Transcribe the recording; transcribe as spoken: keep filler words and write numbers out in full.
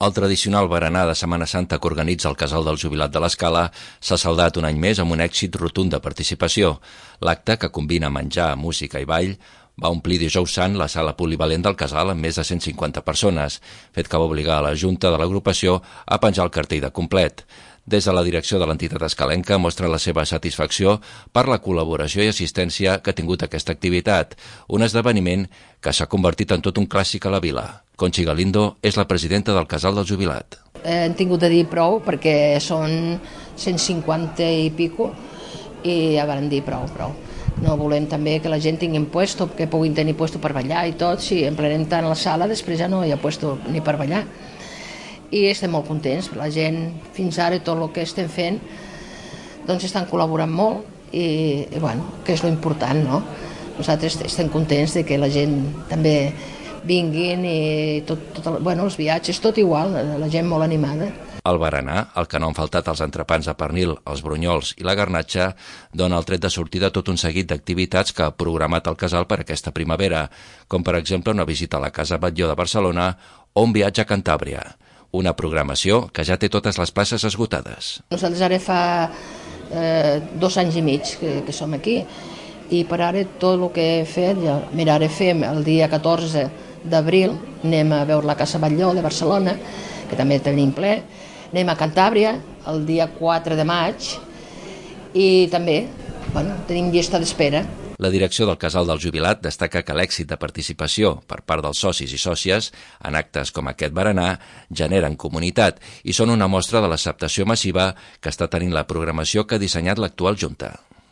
El tradicional berenar de Setmana Santa que organitza el Casal del Jubilat de l'Escala s'ha saldat un any més amb un èxit rotund de participació. L'acte, que combina menjar, música i ball, va omplir dijous sant la sala polivalent del Casal amb més de cent cinquanta persones, fet que va obligar a la Junta de l'agrupació a penjar el cartell de complet. Des de la direcció de l'entitat escalenca mostra la seva satisfacció per la col·laboració i assistència que ha tingut aquesta activitat, un esdeveniment que s'ha convertit en tot un clàssic a la vila. Conchi Galindo és la presidenta del Casal del Jubilat. Hem tingut de dir prou perquè són cent cinquanta i pico i ja vam dir prou, prou. No volem també que la gent tingui puesto, que puguin tenir puesto per ballar i tot. Si emplenem tant la sala, després ja no hi ha puesto ni per ballar. I estem molt contents. La gent, fins ara, tot el que estem fent, doncs estan col·laborant molt i, i bueno, que és lo important, no? Nosaltres estem contents de que la gent també vinguin i tot, tot, bueno, els viatges, tot igual, la gent molt animada. El berenar, el que no han faltat els entrepans de pernil, els brunyols i la garnatxa, dona el tret de sortida tot un seguit d'activitats que ha programat el Casal per aquesta primavera, com per exemple una visita a la Casa Batlló de Barcelona o un viatge a Cantàbria. Una programació que ja té totes les places esgotades. Nosaltres ara fa eh, dos anys i mig que, que som aquí i per ara tot el que he fet, ja, mira, ara fem el dia catorze d'abril, anem a veure la Casa Batlló de Barcelona, que també tenim ple, anem a Cantàbria el dia quatre de maig i també bueno, tenim llista d'espera. La direcció del Casal del Jubilat destaca que l'èxit de participació per part dels socis i sòcies en actes com aquest berenar generen comunitat i són una mostra de l'acceptació massiva que està tenint la programació que ha dissenyat l'actual Junta.